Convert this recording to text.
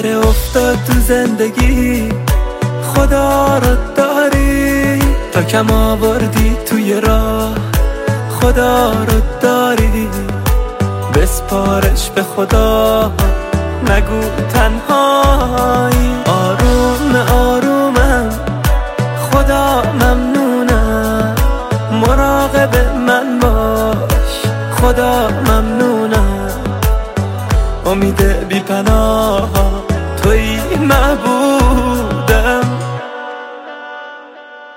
گره افتاد تو زندگی، خدا رو داری، تا کم آوردی توی راه، خدا رو داری، بسپارش به خدا، نگو تنهایی. آروم آرومم، خدا ممنونم، مراقب من باش، خدا ممنونم، امید بی پناه توی محبوب.